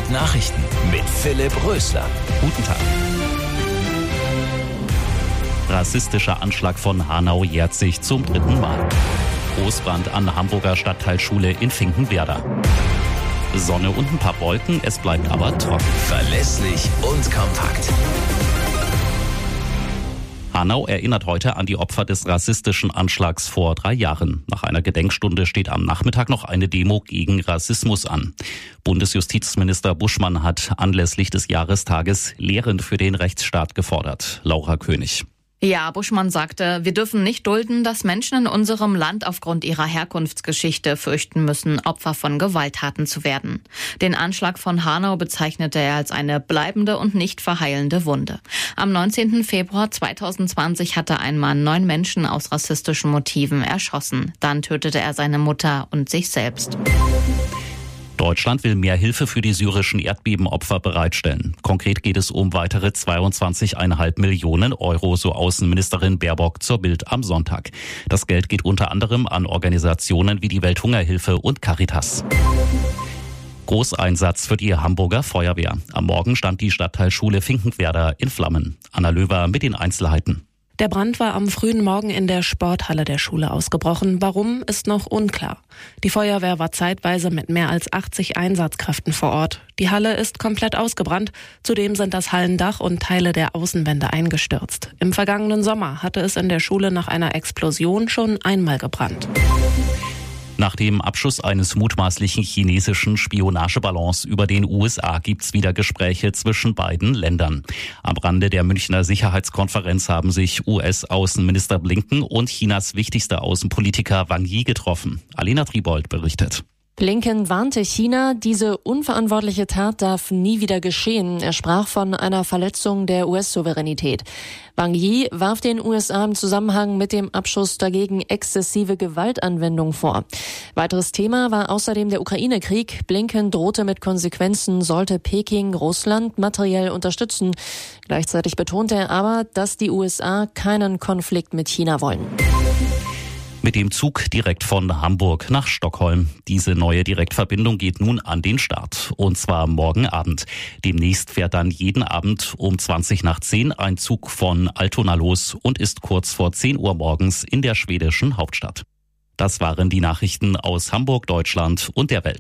Top Nachrichten mit Philipp Rösler. Guten Tag. Rassistischer Anschlag von Hanau jährt sich zum 3. Mal. Großbrand an Hamburger Stadtteilschule in Finkenwerder. Sonne und ein paar Wolken, es bleibt aber trocken. Verlässlich und kompakt. Hanau erinnert heute an die Opfer des rassistischen Anschlags vor 3 Jahren. Nach einer Gedenkstunde steht am Nachmittag noch eine Demo gegen Rassismus an. Bundesjustizminister Buschmann hat anlässlich des Jahrestages Lehren für den Rechtsstaat gefordert. Laura König. Ja, Buschmann sagte, wir dürfen nicht dulden, dass Menschen in unserem Land aufgrund ihrer Herkunftsgeschichte fürchten müssen, Opfer von Gewalttaten zu werden. Den Anschlag von Hanau bezeichnete er als eine bleibende und nicht verheilende Wunde. Am 19. Februar 2020 hatte ein Mann 9 Menschen aus rassistischen Motiven erschossen. Dann tötete er seine Mutter und sich selbst. Deutschland will mehr Hilfe für die syrischen Erdbebenopfer bereitstellen. Konkret geht es um weitere 22,5 Millionen Euro, so Außenministerin Baerbock zur Bild am Sonntag. Das Geld geht unter anderem an Organisationen wie die Welthungerhilfe und Caritas. Großeinsatz für die Hamburger Feuerwehr. Am Morgen stand die Stadtteilschule Finkenwerder in Flammen. Anna Löwer mit den Einzelheiten. Der Brand war am frühen Morgen in der Sporthalle der Schule ausgebrochen. Warum, ist noch unklar. Die Feuerwehr war zeitweise mit mehr als 80 Einsatzkräften vor Ort. Die Halle ist komplett ausgebrannt. Zudem sind das Hallendach und Teile der Außenwände eingestürzt. Im vergangenen Sommer hatte es in der Schule nach einer Explosion schon einmal gebrannt. Nach dem Abschuss eines mutmaßlichen chinesischen Spionageballons über den USA gibt's wieder Gespräche zwischen beiden Ländern. Am Rande der Münchner Sicherheitskonferenz haben sich US-Außenminister Blinken und Chinas wichtigster Außenpolitiker Wang Yi getroffen. Alena Tribold berichtet. Blinken warnte China, diese unverantwortliche Tat darf nie wieder geschehen. Er sprach von einer Verletzung der US-Souveränität. Wang Yi warf den USA im Zusammenhang mit dem Abschuss dagegen exzessive Gewaltanwendung vor. Weiteres Thema war außerdem der Ukraine-Krieg. Blinken drohte mit Konsequenzen, sollte Peking Russland materiell unterstützen. Gleichzeitig betonte er aber, dass die USA keinen Konflikt mit China wollen. Mit dem Zug direkt von Hamburg nach Stockholm. Diese neue Direktverbindung geht nun an den Start. Und zwar morgen Abend. Demnächst fährt dann jeden Abend um 20:10 ein Zug von Altona los und ist kurz vor 10 Uhr morgens in der schwedischen Hauptstadt. Das waren die Nachrichten aus Hamburg, Deutschland und der Welt.